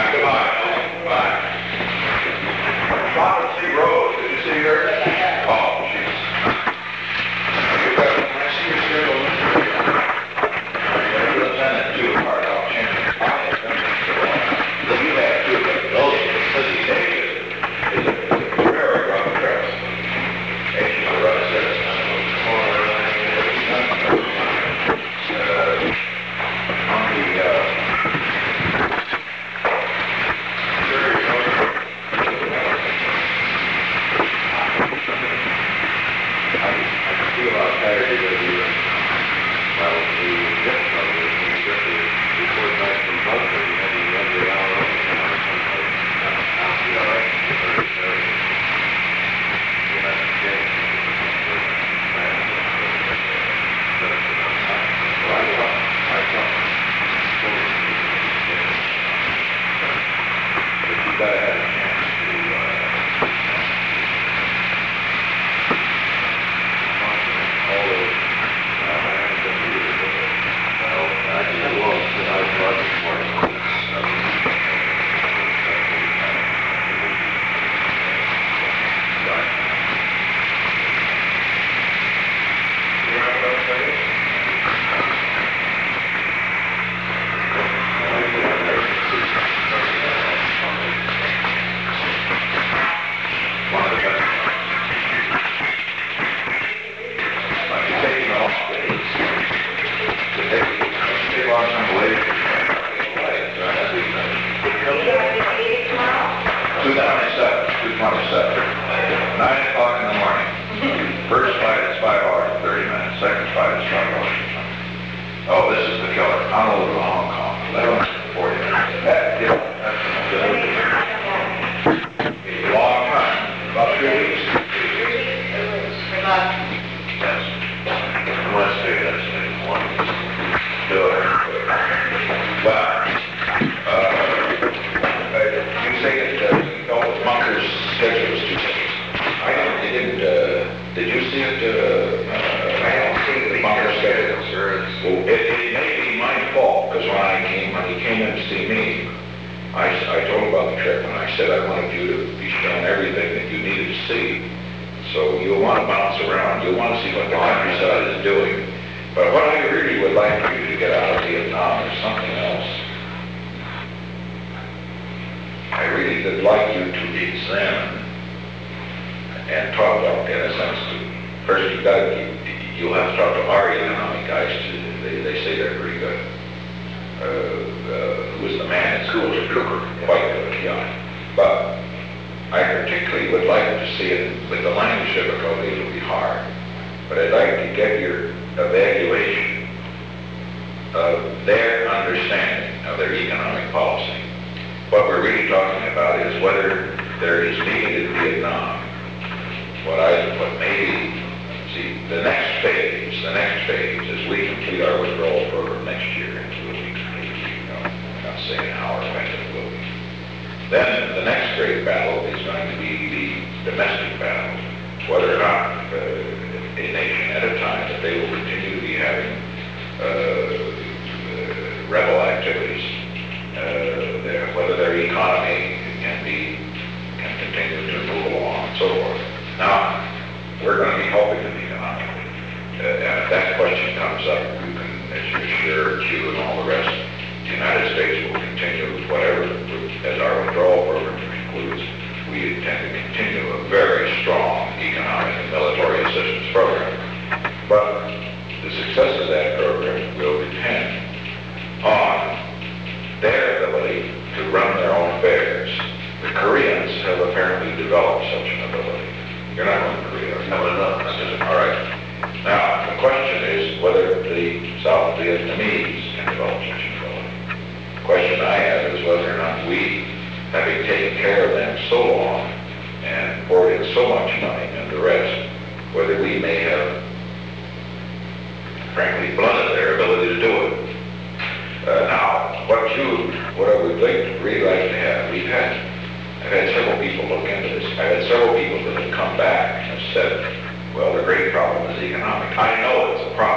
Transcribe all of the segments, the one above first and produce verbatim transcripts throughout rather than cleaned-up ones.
Bye. Goodbye. Bye. Robert C. Rose, did you see her? Oh, jeez. You got when I see your schedule. I'm going to send it too hard. I'll change it. I have done it so long. Look, you have too, but those busy days is a, is a very rough dress. Age is a rough dress. On the, uh,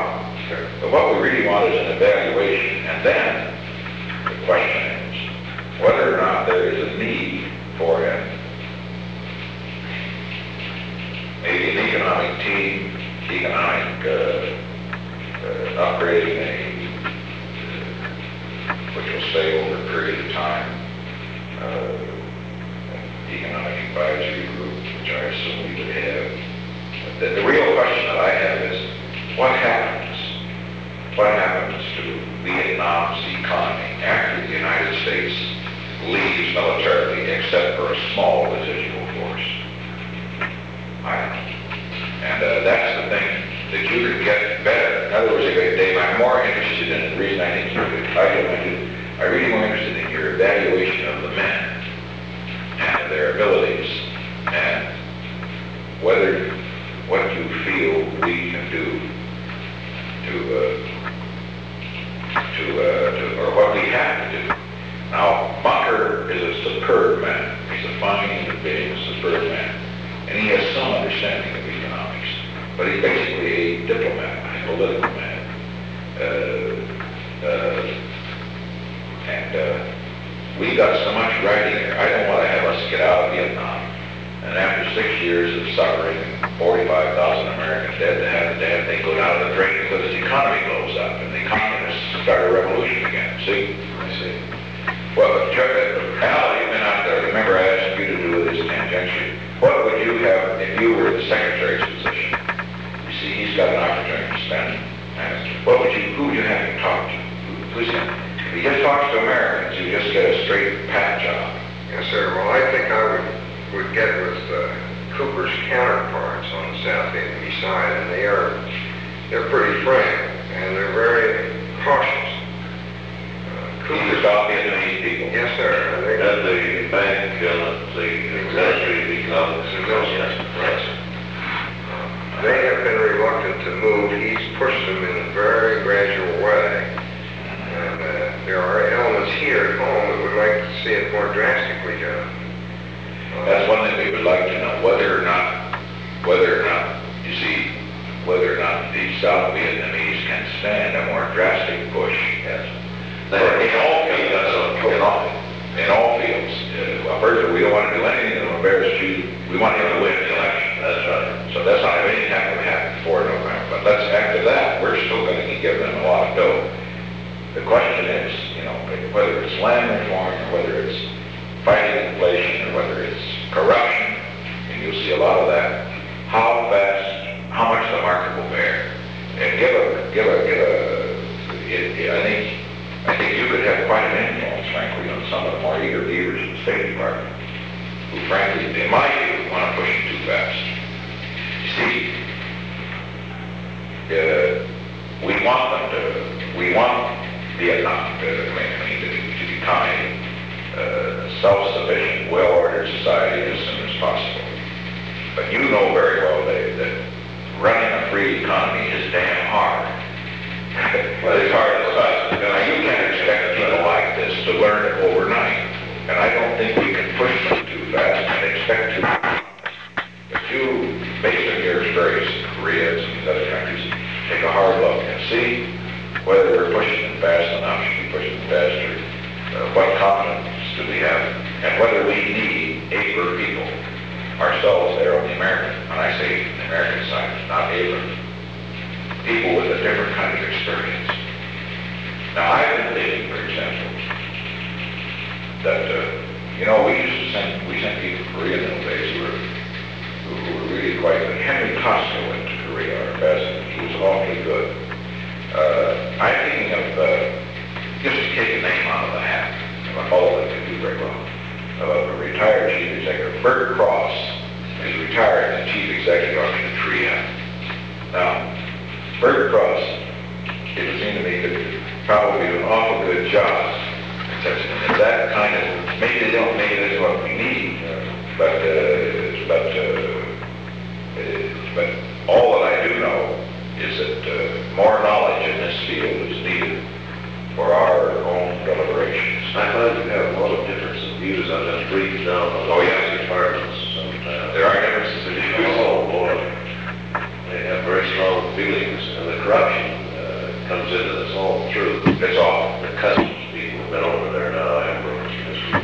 But what we really want is an evaluation, and then the question is, whether or not there is a need for an, maybe an economic team, economic uh, uh, upgrading, a, uh, which will stay over a period of time, uh, economic advisory group, which I assume we would have. The, the real question that I have is, what happens? What happens to Vietnam's economy after the United States leaves militarily, except for a small residual force? I don't know. And uh, that's the thing that you could get better. In other words, Dave, I'm more interested in the reason I think you could, I do, I do, I'm really more interested in your evaluation of the men and their abilities and whether what you feel we can do to, uh, to, uh, to, or what we have to do. Now, Bunker is a superb man. He's a fine human being, a superb man. And he has some understanding of economics. But he's basically a diplomat, a political man. Uh, uh, and uh, we got so much writing here. I don't want to have us get out of Vietnam. And after six years of suffering, forty-five thousand Americans dead, to have the dead, they go down to the drain because his economy blows up, and the communists start a revolution again. See? I see. Well, Chuck, Al, you've been out there. Remember, I asked you to do this tangentially. What would you have if you were the secretary's position? You see, he's got an opportunity to spend. And what would you? Who would you have him talk to? Who's him? If he just talks to Americans, you just get a straight pat job. Yes, sir. Well, I think I would. would get with uh, Cooper's counterparts on the South Vietnamese side, and they are, they're pretty frank, and they're very cautious. Uh, Cooper's South Vietnamese people? Yes, sir. They, and the bank, uh, the military economics, the military, right. Uh, they have been reluctant to move. He's pushed them in a very gradual way, and uh, there are elements here at home that would like to see it more drastically done. That's one thing we would like to know, whether or not, whether or not, you see, whether or not the South Vietnamese can stand a more drastic push. Yes. In all fields, that's a, in all, in all fields. Uh, well, first of all, we don't want to do anything that will embarrass you. We want him to win the election. That's right. So that's not have any time to happen before November. But let's, after that, we're still going to be giving them a lot of dough. The question is, you know, whether it's land reform or whether it's fighting inflation or whether it's corruption, and you'll see a lot of that, how fast, how much the market will bear. And give a, give a, give a, it, it, I think, I think you could have quite an influence, frankly, on some of the more eager leaders in the State Department, who frankly, in my view, want to push it too fast. You see, uh, we want them to, we want Vietnam to, I mean, to, to become a Uh, self-sufficient, well-ordered society as soon as possible. But you know very well, Dave, that running a free economy is damn hard. But it's hard as such. Now, you can't expect people like this to learn it overnight. And I don't think we can push them too fast and expect to. But you, based on your experience in Korea and some of these other countries, take a hard look and see whether we're pushing them fast enough, should we push them faster, uh, what confidence do we have, and whether we need able people ourselves there on the American, when I say the American side, not able, people with a different kind of experience. Now, I've been thinking, for example, that, uh, you know, we used to send, we sent people to Korea in those days who were, who were really quite good. Henry Costco went to Korea, our ambassador. He was awfully good. Uh, I'm thinking of, uh, just to take a name out of the hat, a fellow that can do very well, uh, a retired chief executive. Bert Cross is retired as chief executive of Tria. Now, Bert Cross, it would seem to me, could probably do an awful good job. Except that kind of, maybe they don't, maybe that's what we need, but, uh, but, uh, uh, but all that I do know is that uh, more knowledge in this field is needed for our own deliberations. I find you have a lot of differences of views. I've just briefed down on Oh, yes. departments sometimes. There are differences of views. Oh, boy. They have very strong feelings, and the corruption uh, comes into this all through. It's all. The customs people have been over there now, Ambrose, this week.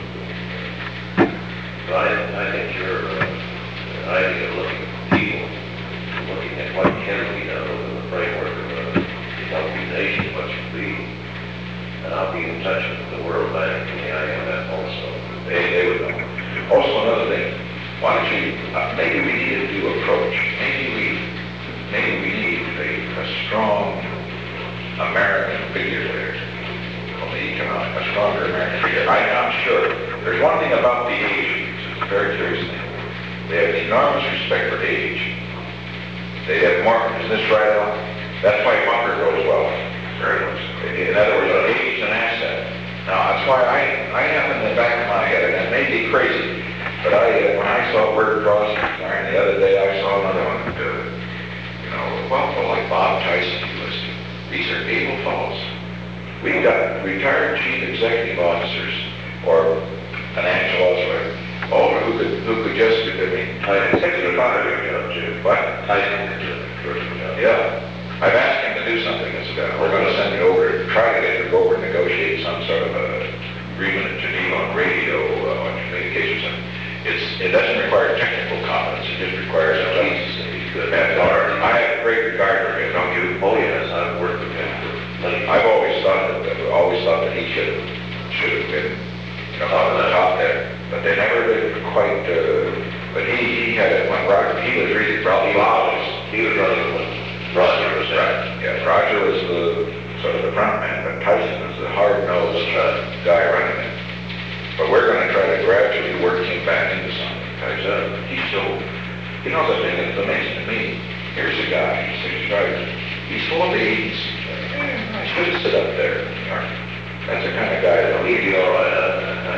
There's one thing about the Asians, it's a very curious thing. They have enormous respect for age. They have more, is this right, Al? That's why bunker goes well. Very much. In other words, age is an asset. Now, that's why I, I have in the back of my head, and it may be crazy, but I, uh, when I saw Bert Crosby, and the other day I saw another one, uh, you know, well, well, like Bob Tyson, he listed. These are able fellows. We've got retired chief executive officers, or financial officers, oh, who could, who could just, I mean, sixty-five, what? Tyson could do it, first of all. Yeah. I've asked him to do something that's about, we're going to send you over, try to get him to go over and negotiate some sort of a agreement in Geneva on radio, uh, on communications. And it's, it doesn't require technical competence, it just requires a he's, he's good. And uh, I have great regard for him, don't you? Oh, yes, I've worked with him for many years. I've always thought that, I've always thought that he should, should have been, you know, on the top there. But they never did quite, uh, but he, he had it when Roger, he was really, probably, he was, He was running when Roger was there. right, yeah, Roger was the, sort of the front man, but Tyson was the hard-nosed uh, guy running it. But we're gonna try to gradually work him back into something. Tyson, he's so, you know, the thing that's amazing to me, here's a guy, he's sixty-five, he's full of beans. I should sit up there, you know. That's the kind of guy that'll He'd lead be you all all right. right. I, I,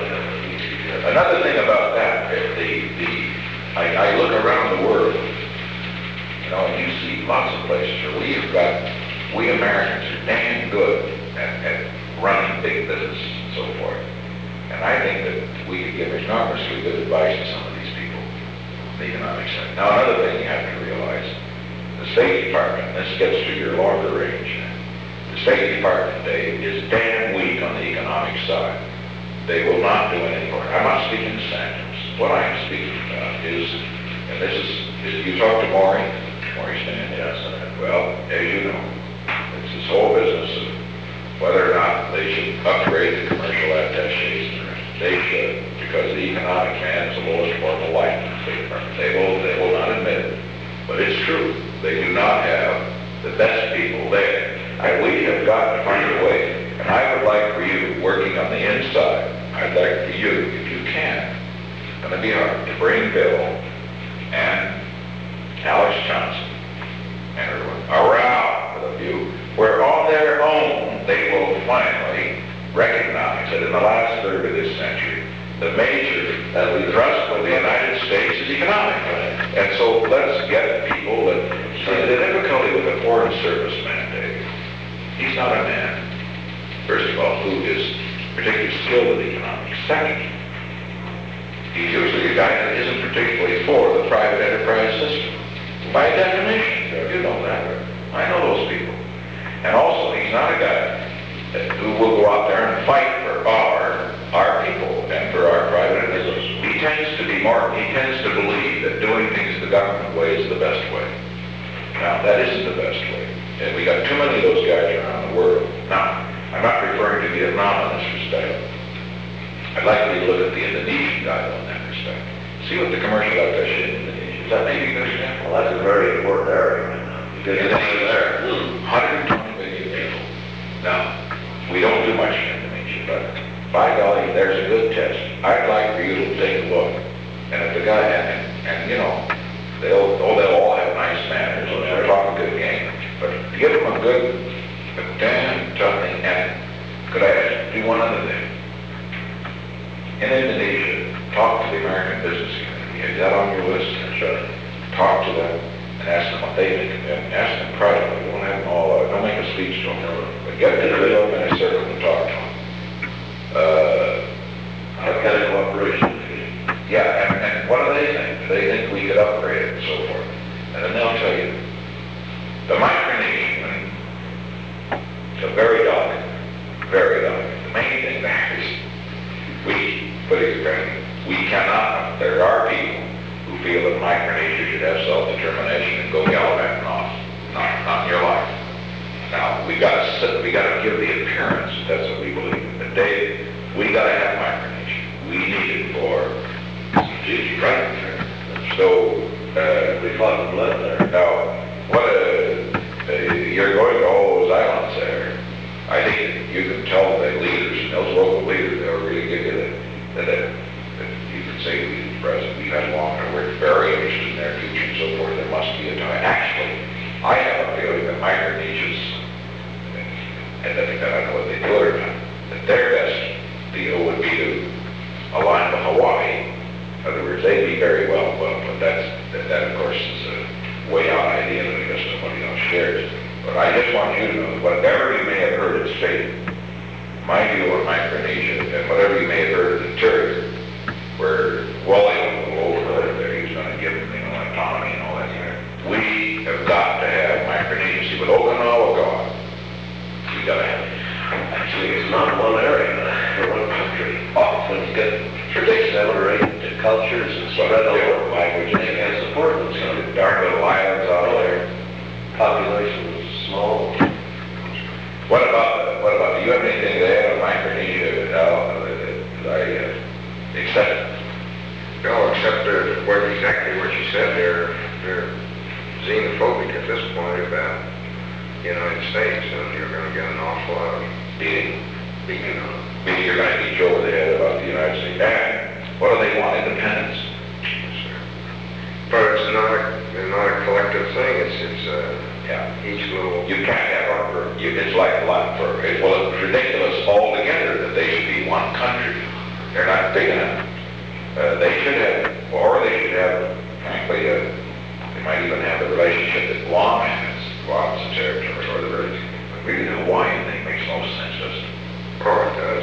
I, Another thing about that, the, the, I, I look around the world, you know, and you see lots of places where we've got, we Americans are damn good at, at running big business and so forth. And I think that we could give enormously good advice to some of these people on the economic side. Now, another thing you have to realize, the State Department, this gets to your longer range, the State Department today is damn weak on the economic side. They will not do any more. I'm not speaking to sanctions. What I am speaking about is, and this is, is you talk to Maury, Maury Stan, yes, uh, well, as you know, it's this whole business of whether or not they should upgrade the commercial attaches. They should, because the economic man is the lowest form of life in the State Department. They will, they will not admit it, but it's true. They do not have the best people there. And we have got to find a way, and I would like for you, working on the inside, I'd like for you, if you can, it's going to be hard, to bring Bill and Alex Johnson and everyone around with a view where on their own they will finally recognize that in the last third of this century, the major uh, thrust of the United States is economic. And so let's get people that, see, the difficulty with a foreign service mandate, he's not a man, first of all, who is particularly skilled in economics. Second, he's usually a guy that isn't particularly for the private enterprise system. By definition, you know that. I know those people. And also, he's not a guy who will go out there and fight for our, our people and for our private business. He tends to be more, he tends to believe that doing things the government way is the best way. Now, that isn't the best way. And we got too many of those guys around the world. Now, I'm not referring to Vietnam in this respect. I'd like you to look at the Indonesian guy in that respect. See what the commercial attaché in Indonesia, is that maybe a good example? well, that's a very important area right now. Because Yeah, it's there. one hundred twenty million people. Now, we don't do much in Indonesia, but by golly, there's a good test. I'd like for you to take a look. And if the guy, and, and you know, they'll, oh, they'll all have nice manners, and they'll talk a good game, but give them a good, a damn tough thing. And could I ask, do one other thing? In Indonesia, talk to the American business community. Is that on your list? Sure. Talk to them and ask them what they think of them. Ask them privately. Don't have them all, uh, don't make a speech to them. But get together in a circle and talk to them. Uh, I've got a cooperation. yeah, and, and what do they think? Do they think we could upgrade it and so forth? And then they'll tell you. The Micronesian, it's a very delicate, very delicate. The main thing there is we, put it frankly, we cannot, there are people who feel that Micronesia should have self-determination and go gallivanting off. Not, not in your life. Now, we gotta sit, we gotta give the appearance, that's what we believe. The day, we gotta have Micronesia. We need it for, geez, right? So, uh, We fought the blood there. now, what, uh, uh, you're going to all those islands there. I think you can tell the leaders, those local leaders, they'll really give you the, I just want you to know, whatever you may have heard it stated, my view of Micronesia, and whatever you may have heard of the Turks, where William over there, he was going to give them, you know, autonomy and all that kind of, we have got to have Micronesia. See, with Okinawa gone, we got to have it. Actually, it's not one area, or one country. Often you get traditions, separate cultures and spread over languages and support them. So the dark little islands out there. Population is small. What about, what about, do you have anything to add on Micronesia, Al, that I uh, accept? No, except that what exactly what you said, they're, they're xenophobic at this point about the United States, and you're going to get an awful lot of Beating, beating on them. meaning you're going to beat you over the head about the United States. And what do they want? Independence. But it's not a, it's not a collective thing, it's, it's, uh, Yeah. each little, You can't have our, you, it's like a lot for, it, well, it's ridiculous altogether that they should be one country. They're not big enough. Uh, they should have, or they should have, frankly, uh, they might even have the relationship that Guam has, Guam's a territory, or the really, really the Hawaiian thing makes no sense, does it? oh, it does.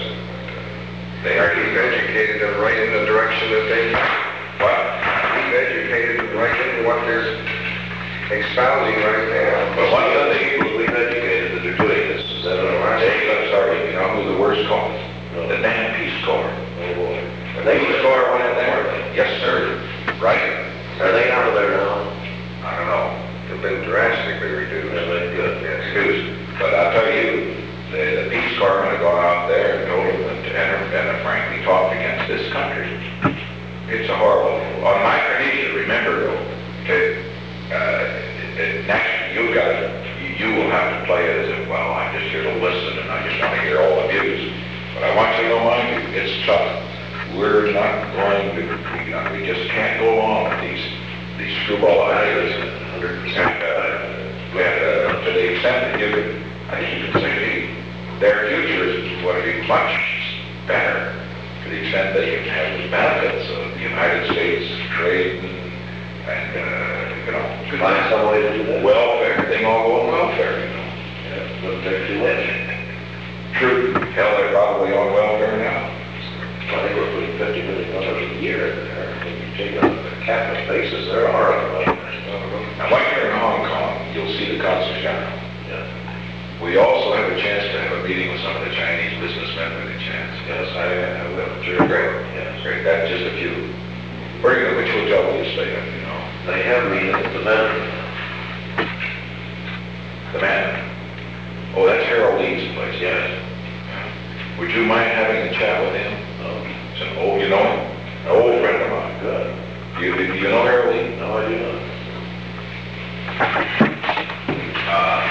They are, We've educated them right in the direction that they, what? we've educated them right into what they're espousing right now. But one of the people we've educated that are doing this is that, uh, Dave, I'm sorry, you know who the worst called? The damn Peace Corps. Oh, boy. The Peace Corps went in there. Yes, sir. Right. Are they out of there now? I don't know. They've been drastically reduced. Yeah, they good. Yes. Excuse, but I'll tell you, the, the Peace Corps would have gone out there and told them to enter and frankly talked against this country. It's a horrible, on Micronesia, remember though, that, uh, it- next, you've got to, you, you will have to play it as if, well, I'm just here to listen and I just want to hear all the views. But I want you to know, mind you, it's tough. We're not going to, we, not- we just can't go along with these, these screwball ideas. one hundred And, percent. uh, we have to, to the extent that you could, I think you can say their future is going to be much better to the extent that you can have the benefits of the United States trade and, and uh, you know, good Find some way to do that. welfare, they all go on welfare, you know. Yeah, wouldn't take too much. True, hell, they're probably on welfare now. I think we're putting fifty million dollars a year in there. When you take on a capital basis, there are a lot of Now, when you're in Hong Kong, you'll see the consul general. Yeah. We also have a chance to have a meeting with some of the Chinese businessmen with a chance. Yes, I, I will. Great, Yes. great, that's just a few. Where you, which hotel will you stay at, you know? They have me at the man. The man, oh, that's Harold Lee's place. Yes. Would you mind having a chat with him? Oh, It's an old, you know him? An old friend of mine. good. You, do you know Harold Lee? No, I do not. Uh,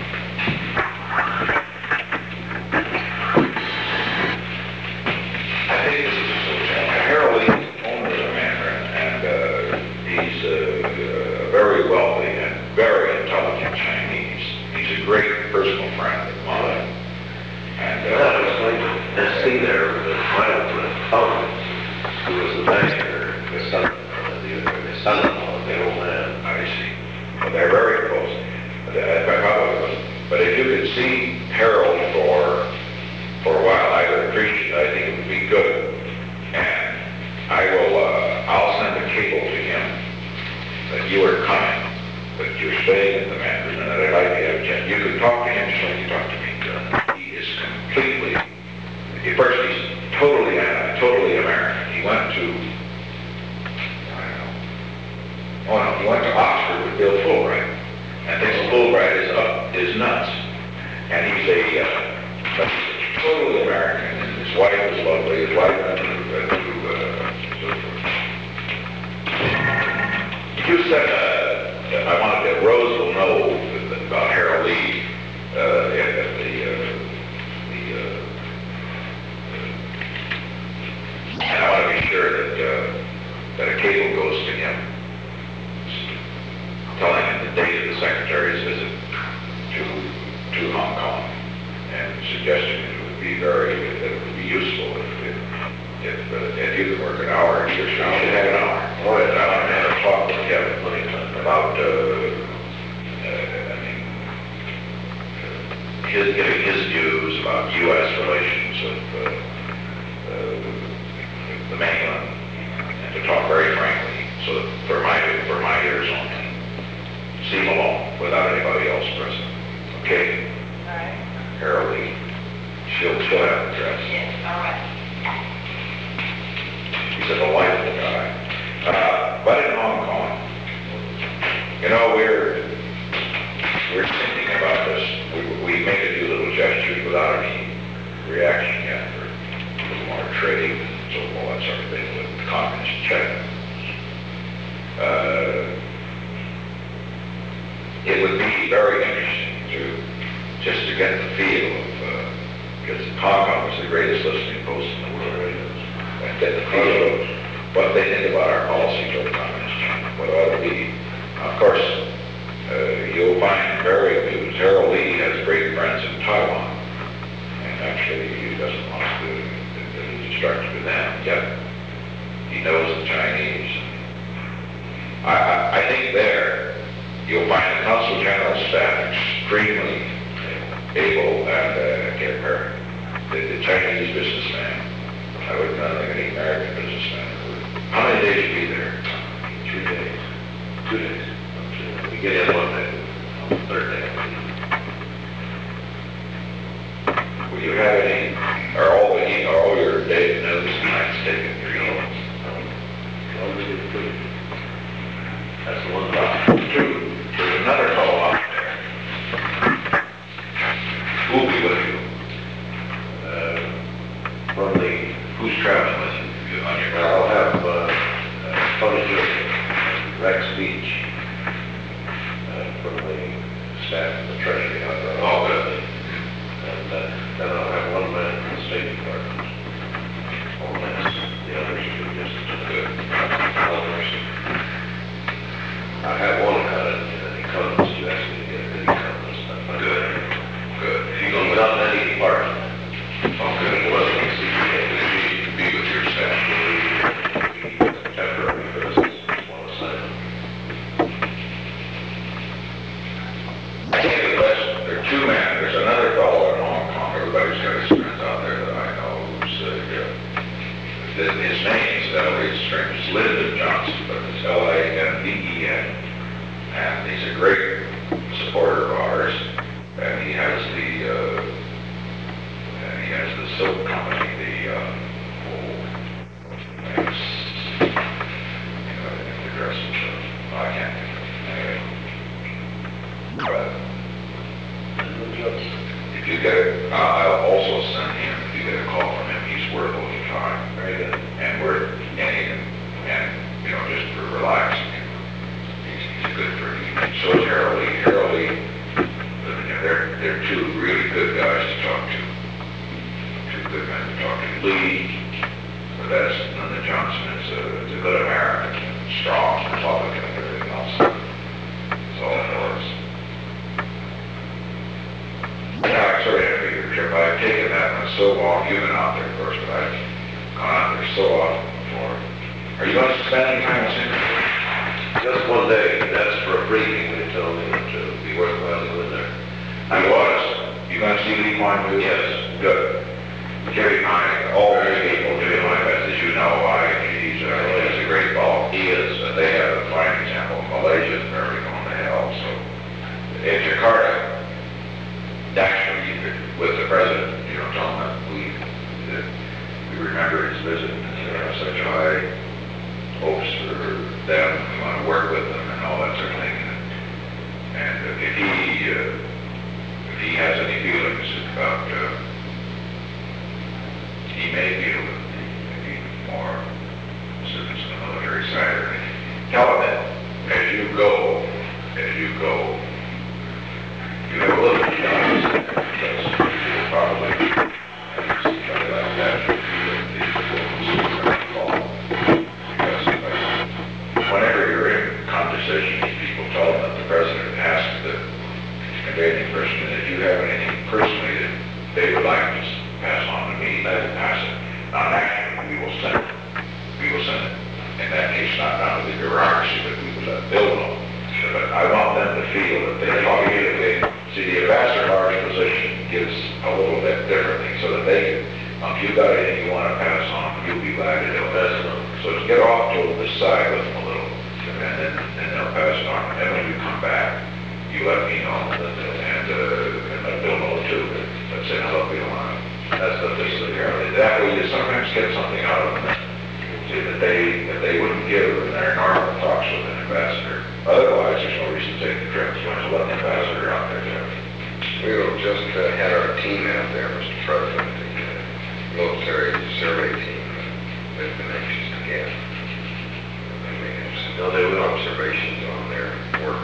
I think this is his hotel. Harold Lee is the owner of the Mandarin, and uh, he's uh, uh, very wealthy and very intelligent Chinese. He's a great personal friend of mine. And Well, I uh, was going to see there with my uncle, who was the banker, the son, uh, the, the son-in-law, the old man. I see. Well, they're very close. But, uh, but probably- but if you could see Harold for for a while, I would appreciate. I think it would be good. And I will. Uh, I'll send a cable to him that you are coming, that you're staying at the Mandarin, and that I'd like to have a chat. You could talk to him just like you talk to me. He is completely. At first, he's totally, uh, totally American. He went to. I don't know. Oh no, he went to Oxford with Bill Fulbright, and thinks Fulbright is up, is nuts. And he's a, uh, but he's totally American, and his wife is lovely, his wife went to, uh, to, uh, so forth. You said, uh, I wanted to, Rose will know about Harold Lee, uh, at at the, uh, the, uh, and I want to be sure that, uh, that a cable goes to him, telling him the date of the Secretary's visit to, to Hong Kong, and suggesting it would be very, that it would be useful if, if, if, uh, if you could work an hour, you should have an hour. Oh, yeah, I want to have a talk with Kevin about, uh, uh, I mean, his, giving his views about U S relations with uh, uh, the mainland, and to talk very frankly, so that for my, for my ears only, see him alone, without anybody else present. Okay? All right. Harold Lee, she'll, she'll have the dress. Yes, all right. He's a delightful guy. Uh, but in Hong Kong, you know, we're, we're thinking about this. We, we make a few little gestures without any reaction yet, for a little more trade and so forth, that sort of thing, with communist China. Uh, it would be very interesting to, just to get the feel of, because Hong Kong was the greatest listening post in the world, and get the feel of what they think about our policy toward communist China, what it ought to be. Of course, uh, you'll find very amused. Harold Lee has great friends in Taiwan, and actually he doesn't want to be distracted with them, yet he knows the Chinese. I, I, I think there you'll find the Consul General staff extremely able and uh, get her. The, the Chinese businessman, I would not think any American businessman would. How many days you be there? Two days. Two days. We get in one day, on the third day. Will you have any, are all the, are all your day notes and nights taken for you? Well, we did good. That's the one about. Two, there's another fellow out there. Who'll be with you? Uh, from the, Who's traveling with you? You on your I'll have, uh, uh, Tony Joseph, Rex Beach, uh, from the staff of the Treasury. out there. Oh, good. And, uh, then I'll have one man from the State Department. All that's, the others are just, Good. others. I have one kind of, an economist who asked me to get a good economist. I find Good. Good. If you go He's without not in any department. oh, good. He wasn't a C P A. You can be with your staff. Temporary for this one assignment. I think the best, there are two men, there's another fellow in Hong Kong, everybody's got his friends out there that I know, who's, uh, yeah, that his name, incidentally, is strange, it's Lyndon Johnson, but it's L A N D E N, and he's a great supporter of ours, and he has the, uh, and he has the silk company, the, uh, oh, what's the name? It's, you know, the dress and stuff, I can't think of it, anyway. But, if you get it, uh, I'll also send him, if you get a call from him, he's worth all your time. Very good. And we're, and he can, and, you know, just for relaxing, he's, he's good for you. So is Harold Lee. Harold Lee, uh, they're, they're two really good guys to talk to. Two good men to talk to. Lee, but that's, Lyndon Johnson is a, is a good American, strong Republican and everything else. It's all for us. Yeah, sorry to be your trip. I've taken that one so long. You've been out there, of course, but I've gone out there so often before. Are you going to spend any time with him? Just one day, that's for a briefing, they told me that it would be worthwhile to go in there. I was. You going to see Lee Kuan Yew? Yes. Good. Give him my, all these people give him my best. As you know, I, he's, uh, he's a great fellow. He is. Uh, they have a fine example. Malaysia is never going to hell. So, in Jakarta, actually, with the president, you know, tell him that we, that we remember his visit, and we have such high hopes for them, we want to work with them and all that sort of thing. And if he, uh, if he has any feelings about, uh, he may feel that he, more you got anything you wanna pass on, you'll be glad to do it. Pass it on. So get off to the side with them a little, and then, and they'll pass it on. And when you come back, you let me know, and, and, uh, and let Bill know too, that, that say, look, we don't want to, that's the, this is the, that way you sometimes get something out of them that that they, that they wouldn't give in their normal talks with an ambassador. Otherwise, there's no reason to take the trip, you want to let the ambassador out there, Jeff. We've just uh, had our team out there, Mister President, the uh, military survey team. They've been anxious to get. They may have some No, they will. observations on their work.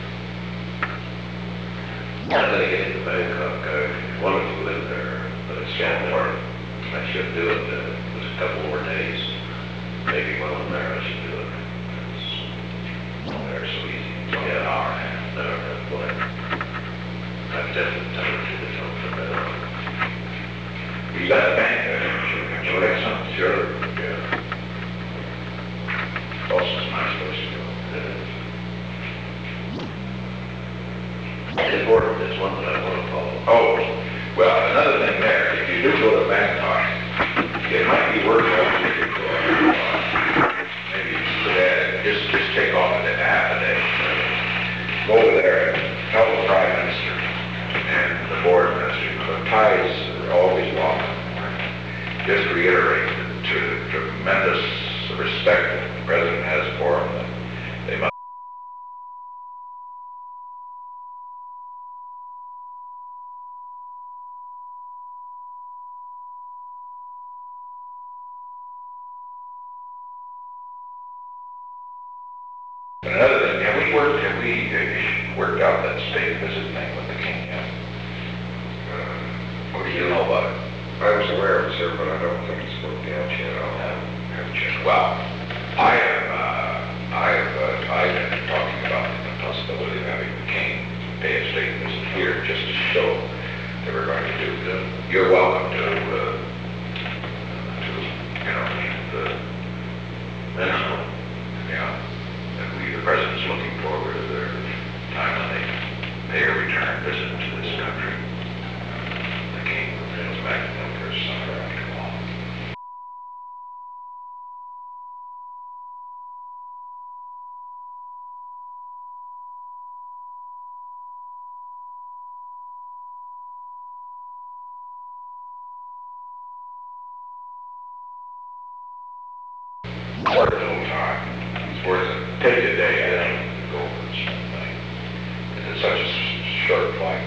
I'm gonna get into Bangkok, I wanted to live there, but it's so hard. I should do it, uh, just a couple more days. Maybe while I'm there, I should do it. It's, Oh, they're so easy. It's only yeah, an hour and a half. no, no, boy. I've definitely done it to the film for that. You got a bank there, sure, can you get something? Sure, yeah. Boston's a nice place to go. It's important, it's one that I want to follow. Oh, well, another thing there, if you do go to Bangkok, it might be worthwhile to take a uh, maybe you could add, just, just take off a day, half a day. Go over there and tell the Prime Minister and the Board Minister, the ties are always welcome. Just reiterate the tremendous respect that the President has for them. They must And another thing, have we worked, have we uh, worked out that state visit thing with the king yet? Uh, What do you know about it? I was aware of it, sir, but I don't think it's worked out yet. I'll have, have a check. Well, I am, uh, I have, uh, I've been talking about the possibility of having the king pay a state visit here just to show that we're going to do good. You're welcome to, uh, to, you know, the, national, yeah. And we, the president's looking forward to their time when they pay a return visit to this country. The king comes back to them for summer after all. Worth a little time. It's worth it. Take a day, I think, to go over this whole thing. It's such a s- short flight.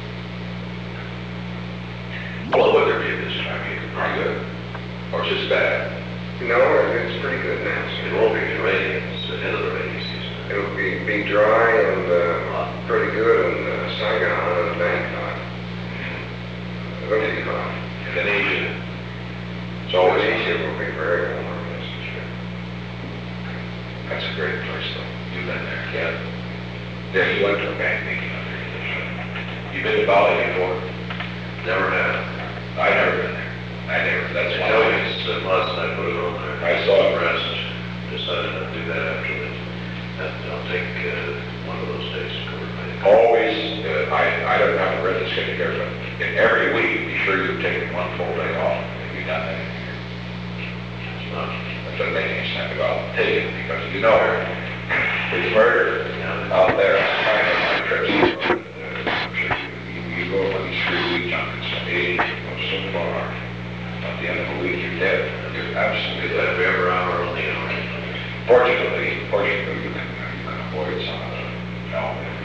Well, the weather be this time, either pretty good, or just bad. No, it's pretty good now, It sir. won't be raining, it's the end of the rainy season. It'll be, be dry and, uh, pretty good in uh, Saigon and Bangkok. It'll be hot. Indonesia. It's always Indonesia easy. will be very warm, yes, sure. That's a great place, though. You've been there. Yeah. Yeah, you went to a bank meeting up there. You been to Bali before? Never have. I never been there. I never, that's They why. tell me it's the must, I put it on there. I saw it. Rest, decided to do that after this. And I'll take, uh, one of those days to go to Bangkok. Always, uh, I, I don't have read this schedule here, but in every week, be sure you take one full day off. Have you done that? It's not, That doesn't make any sense at all. Take it, because you know, it's murder out there. I know my trips. uh, I'm sure you, you go on these three week junkets, eight, go so far. At the end of the week, you're dead. You're absolutely dead. every ever hour on the hour. Fortunately, fortunately, you can, you can avoid some of the, no,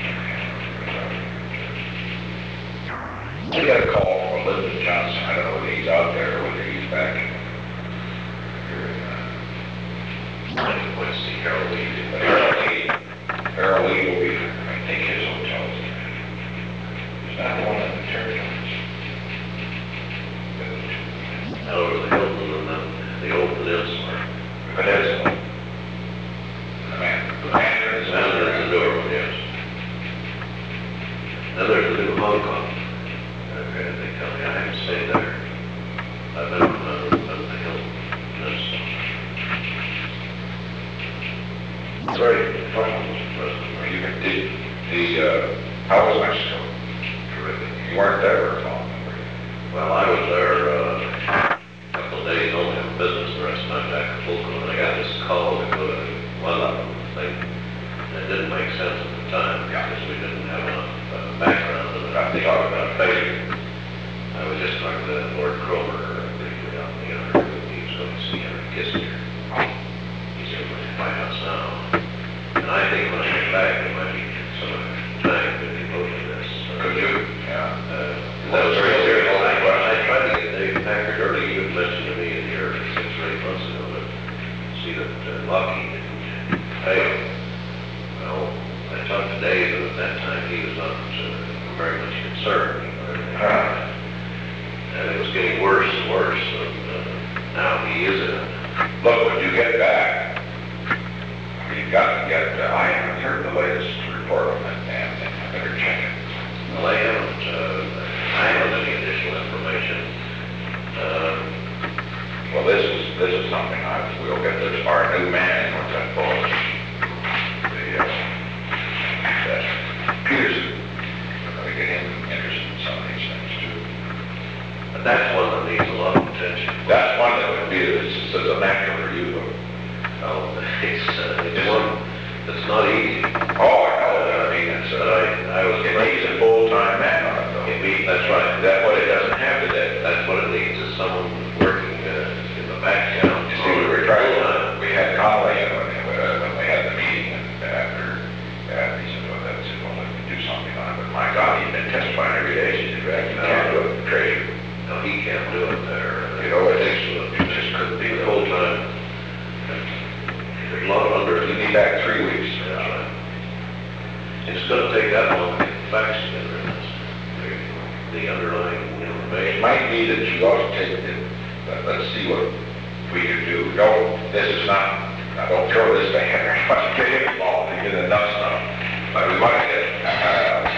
we got a call from Lyndon Johnson. I don't know whether he's out there or whether he's back. Here in, uh, I went to see Harold Lee. But Harold Lee, Harold Lee will be, I think his hotel's there. Is that the one in the territories? Out over the Hilton and then the old peninsula. Peninsula. The man, the man is And there's the new one, yes. Then there's the new Hong Kong. Okay, they tell me I haven't stayed there. I've been, uh, been to the Hilton Peninsula. very fun, Mister President. You can, did, the, uh, how was Mexico? Terrific. You weren't there very long, were you? Well, I was there, uh, of days only on business, the rest of the time back to Fulton, and I got this call to go to one of them. They, it didn't make sense at the time, because we didn't have enough uh, background, and I think talking about failure. I was just talking to Lord Cromer briefly on the other, he was going to see Henry Kissinger. He's in my house now. And I think when I get back, there might be some time to devote to this. Could you? Yeah. Uh, that was very serious. I, I tried to get Dave Packard early. You had mentioned to me in here six or eight months ago to see that uh, Lockheed didn't pay him. Well, I talked to Dave, and at that time he was not uh, very much concerned. Uh, and it was getting worse and worse. And uh, now he is in it. Look, when you get back, you've got to get, uh, I haven't heard the latest report on that damn thing. I better check it. Well, I haven't, uh, I haven't any additional information. Uh, Well, this is, this is something I, we'll get this, our new man, what's that called? The, uh, that Peterson. We're gonna get him interested in some of these things too. but that's one that needs a lot of attention. That's one that would be, this is a natural review of. Oh, it's, uh, it's one that's not easy. Oh, I know, I mean, it's, But uh, I, I was it afraid needs a that full-time man on it though. it be, that's right. That's what it doesn't have today. That's what it needs, is someone working, uh, in the background. You see, we were trying to, we had Conley in when, uh, when we had the meeting, and after, after he said, well, that's it, well, let me do something on it, but my God, he's been testifying every day, she said, "Rex, you can't do it, treasurer." No, he can't do it there. You know, it is, it just couldn't be the whole time. There's a lot of under, You need back three weeks. That's right. It's gonna take that long to get the facts together, and that's the, the underlying It information. might be that you ought to take it, let- let's see what we can do. No, this is not, I don't throw this thing in there, let's get him involved, he did enough stuff. But we might get, uh,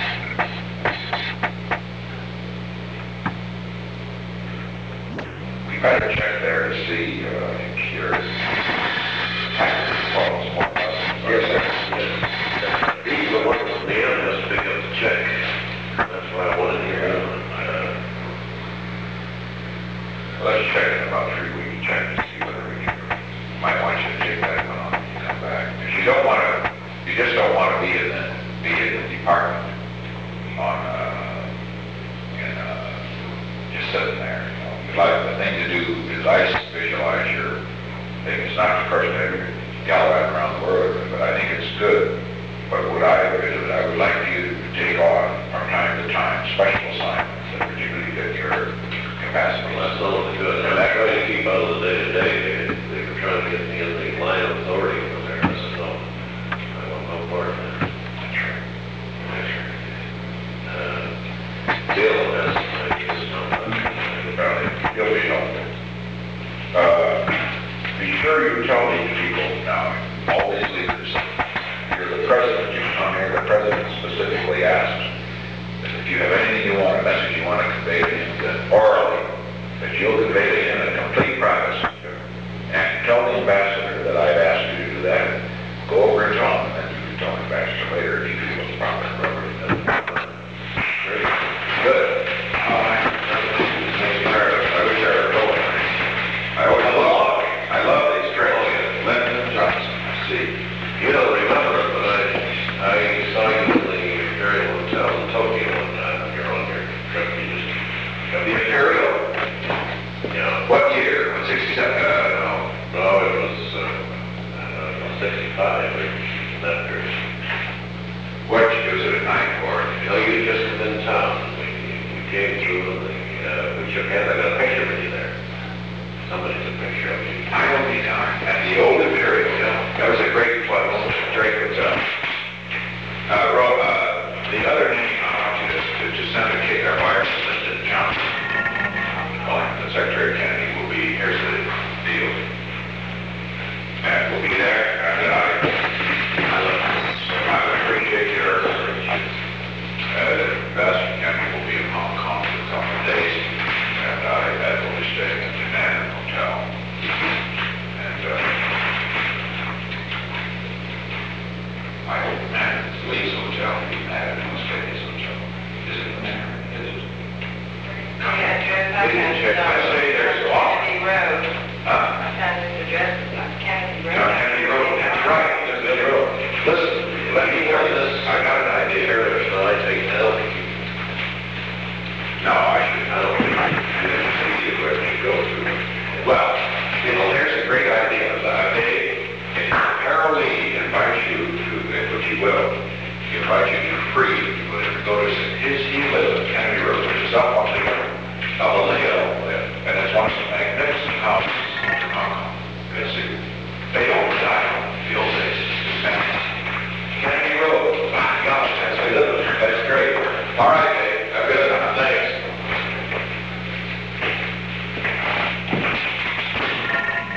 we better check there to see, uh, I think here is, Packard Falls, one thousand. Yes, sir. Yes. He's the one from the end has to pick up the check. That's why I wanted to hear him. Uh, Let's check in about three weeks, check to see whether we can, might want you to take that one on when you come back. Because you don't want to, you just don't want to be in the, be in the department on, uh, in, uh, just sitting there, you know. You like, the thing to do is I visualize your thing. It's not the person that gallivant around the world, but I think it's good. But what I, I would like you to take on from time to time special assignments that particularly fit your capacity. well, that's all good. And I try to keep out of the day-to-day. They, they were trying to get me in the line of authority over there. I said, no, I want no part of that. That's right. That's right. Uh, Bill has some ideas on that. Well, you'll be helpful. Uh, be sure you tell these people now, all these leaders, you're the president, you come here, the president specifically asks that if you have anything you want, a message you want to convey to him, that orally, that you'll convey to him in complete privacy. And tell the ambassador that I've asked you to do that. Go over and tell him, and then you can tell the ambassador later if you feel it's proper. Great. Good. All right. I wish I were going. I always love, I love these trails. Lyndon Johnson, see. You don't remember it, but I, I saw you in the Imperial Hotel in Tokyo one time when you're on your trip. You just got The Imperial, Yeah. what year? sixty-seven? Uh, no. No, it was, uh, uh, sixty-five, or that period. What, was it at night or? No, you just come in town. We, we came through and the, uh, we shook hands. I got a picture with you there. Somebody took a picture of you. I will be darned. At the